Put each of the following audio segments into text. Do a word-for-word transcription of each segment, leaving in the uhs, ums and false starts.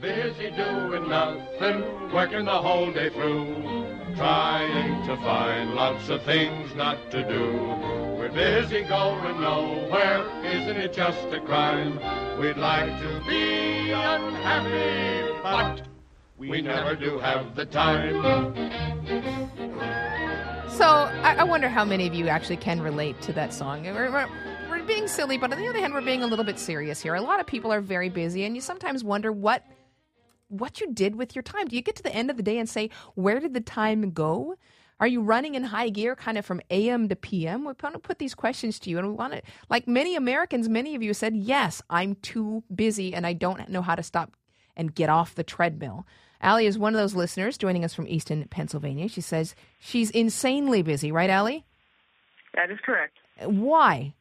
busy doing nothing, working the whole day through, trying to find lots of things not to do. We're busy going nowhere, isn't it just a crime? We'd like to be unhappy, but we never do have the time. So I, I wonder how many of you actually can relate to that song. We're, we're, we're being silly, but on the other hand, we're being a little bit serious here. A lot of people are very busy, and you sometimes wonder what what you did with your time. Do you get to the end of the day and say, where did the time go? Are you running in high gear kind of from A M to P M? We want to put these questions to you, and we want to, like many Americans, many of you said, yes, I'm too busy, and I don't know how to stop and get off the treadmill. Allie is one of those listeners joining us from Easton, Pennsylvania. She says she's insanely busy, right, Allie? That is correct. Why?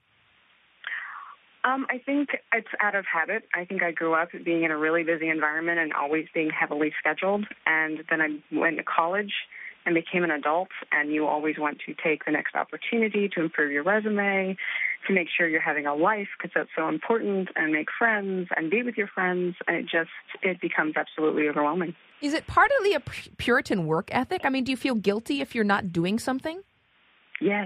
Um, I think it's out of habit. I think I grew up being in a really busy environment and always being heavily scheduled. And then I went to college and became an adult, and you always want to take the next opportunity to improve your resume, to make sure you're having a life because that's so important, and make friends and be with your friends. And it just, it becomes absolutely overwhelming. Is it partly a Puritan work ethic? I mean, do you feel guilty if you're not doing something? Yes.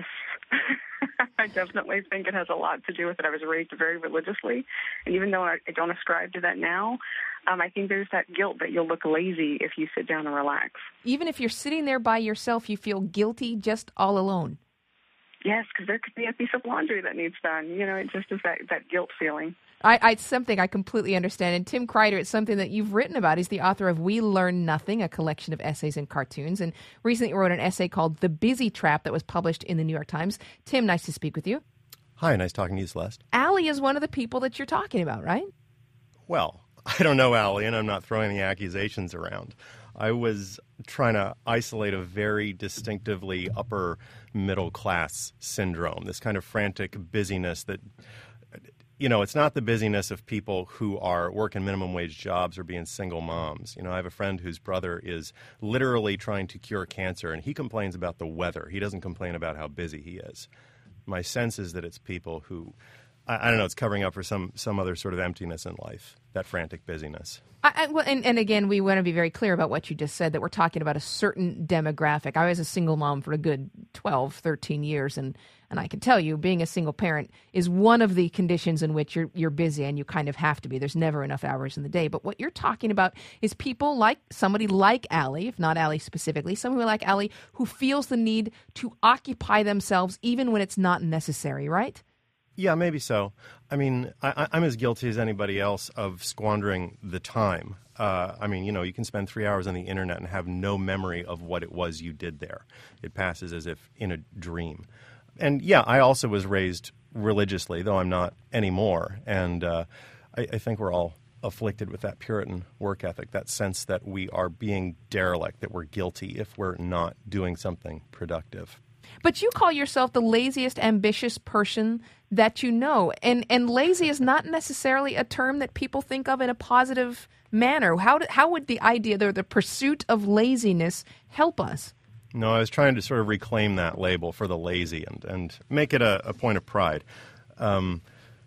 I definitely think it has a lot to do with it. I was raised very religiously, and even though I don't ascribe to that now, um, I think there's that guilt that you'll look lazy if you sit down and relax. Even if you're sitting there by yourself, you feel guilty just all alone? Yes, because there could be a piece of laundry that needs done. You know, it just is that, that guilt feeling. I, I, it's something I completely understand. And Tim Kreider, it's something that you've written about. He's the author of We Learn Nothing, a collection of essays and cartoons. And recently wrote an essay called The Busy Trap that was published in the New York Times. Tim, nice to speak with you. Hi, nice talking to you, Celeste. Allie is one of the people that you're talking about, right? Well, I don't know Allie, and I'm not throwing any accusations around. I was trying to isolate a very distinctively upper middle class syndrome, this kind of frantic busyness that, you know, it's not the busyness of people who are working minimum wage jobs or being single moms. You know, I have a friend whose brother is literally trying to cure cancer, and he complains about the weather. He doesn't complain about how busy he is. My sense is that it's people who, I, I don't know, it's covering up for some, some other sort of emptiness in life, that frantic busyness. I, I, well, and, and again, we want to be very clear about what you just said, that we're talking about a certain demographic. I was a single mom for a good twelve, thirteen years, and, and I can tell you, being a single parent is one of the conditions in which you're you're busy, and you kind of have to be. There's never enough hours in the day. But what you're talking about is people like somebody like Allie, if not Allie specifically, somebody like Allie who feels the need to occupy themselves even when it's not necessary, right? Yeah, maybe so. I mean, I, I'm as guilty as anybody else of squandering the time. Uh, I mean, you know, you can spend three hours on the internet and have no memory of what it was you did there. It passes as if in a dream. And yeah, I also was raised religiously, though I'm not anymore. And uh, I, I think we're all afflicted with that Puritan work ethic, that sense that we are being derelict, that we're guilty if we're not doing something productive. But you call yourself the laziest ambitious person that you know. And and lazy is not necessarily a term that people think of in a positive manner. How do, how would the idea, the, the pursuit of laziness, help us? No, I was trying to sort of reclaim that label for the lazy and, and make it a, a point of pride. Um,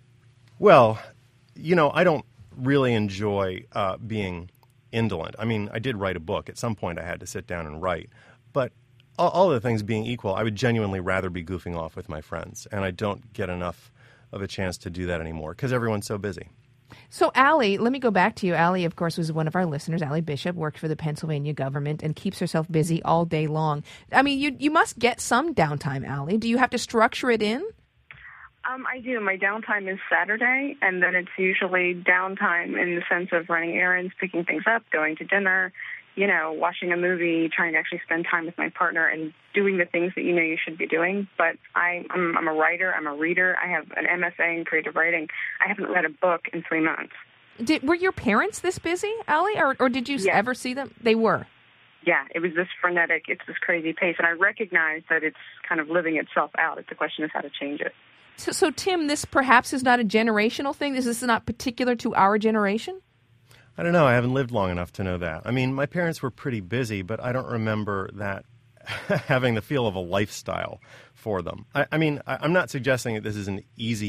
well, you know, I don't really enjoy uh, being indolent. I mean, I did write a book. At some point I had to sit down and write. But all, all the things being equal, I would genuinely rather be goofing off with my friends. And I don't get enough of a chance to do that anymore because everyone's so busy. So, Allie, let me go back to you. Allie, of course, was one of our listeners. Allie Bishop worked for the Pennsylvania government and keeps herself busy all day long. I mean, you you must get some downtime, Allie. Do you have to structure it in? Um, I do. My downtime is Saturday, and then it's usually downtime in the sense of running errands, picking things up, going to dinner, you know, watching a movie, trying to actually spend time with my partner and doing the things that you know you should be doing. But I, I'm, I'm a writer. I'm a reader. I have an M S A in creative writing. I haven't read a book in three months. Did, were your parents this busy, Allie, or, or did you yes. ever see them? They were. Yeah, it was this frenetic, it's this crazy pace. And I recognize that it's kind of living itself out. The question is how to change it. So, so, Tim, this perhaps is not a generational thing? This is not particular to our generation? I don't know. I haven't lived long enough to know that. I mean, my parents were pretty busy, but I don't remember that having the feel of a lifestyle for them. I, I mean, I, I'm not suggesting that this is an easy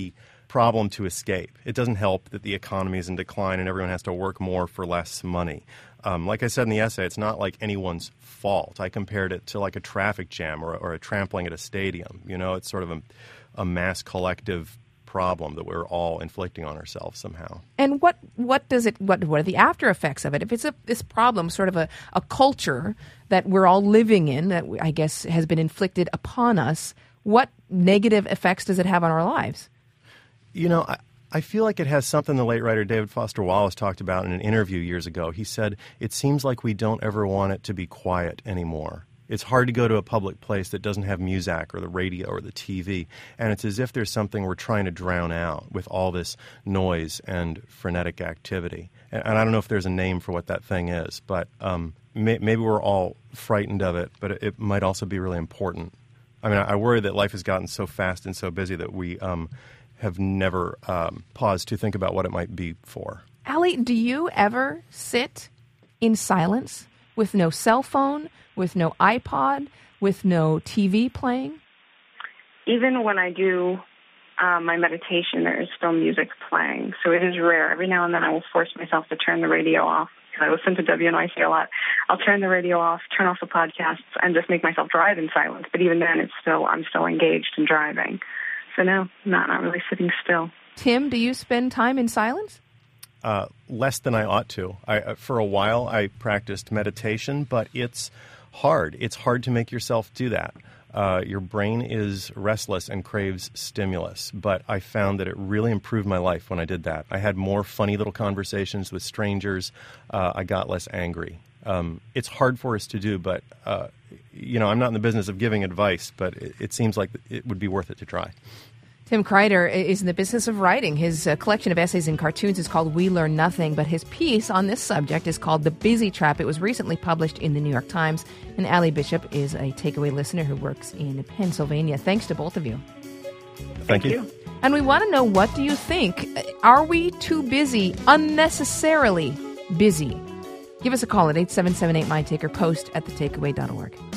problem to escape. It doesn't help that the economy is in decline and everyone has to work more for less money. Um, like I said in the essay, it's not like anyone's fault. I compared it to like a traffic jam or, or a trampling at a stadium. You know, it's sort of a, a mass collective problem that we're all inflicting on ourselves somehow. And what what does it what what are the after effects of it? If it's a this problem, sort of a, a culture that we're all living in, that I guess has been inflicted upon us, what negative effects does it have on our lives? You know, I, I feel like it has something the late writer David Foster Wallace talked about in an interview years ago. He said, it seems like we don't ever want it to be quiet anymore. It's hard to go to a public place that doesn't have music or the radio or the T V, and it's as if there's something we're trying to drown out with all this noise and frenetic activity. And, and I don't know if there's a name for what that thing is, but um, may, maybe we're all frightened of it, but it, it might also be really important. I mean, I, I worry that life has gotten so fast and so busy that we um, have never um, paused to think about what it might be for. Allie, do you ever sit in silence with no cell phone, with no iPod, with no T V playing? Even when I do um, my meditation, there is still music playing. So it is rare. Every now and then I will force myself to turn the radio off. I listen to W N Y C a lot. I'll turn the radio off, turn off the podcasts, and just make myself drive in silence. But even then, it's still I'm still engaged in driving. So no, not not really sitting still. Tim, do you spend time in silence? Uh, less than I ought to. I, uh, for a while, I practiced meditation, but it's hard. It's hard to make yourself do that. Uh, your brain is restless and craves stimulus, but I found that it really improved my life when I did that. I had more funny little conversations with strangers. Uh, I got less angry. Um, it's hard for us to do, but, uh, you know, I'm not in the business of giving advice, but it, it seems like it would be worth it to try. Tim Kreider is in the business of writing. His uh, collection of essays and cartoons is called We Learn Nothing, but his piece on this subject is called The Busy Trap. It was recently published in the New York Times, and Allie Bishop is a takeaway listener who works in Pennsylvania. Thanks to both of you. Thank, Thank you. you. And we want to know, what do you think? Are we too busy, unnecessarily busy? Give us a call at eight seven seven eight, M I T A K E or post at the takeaway dot org.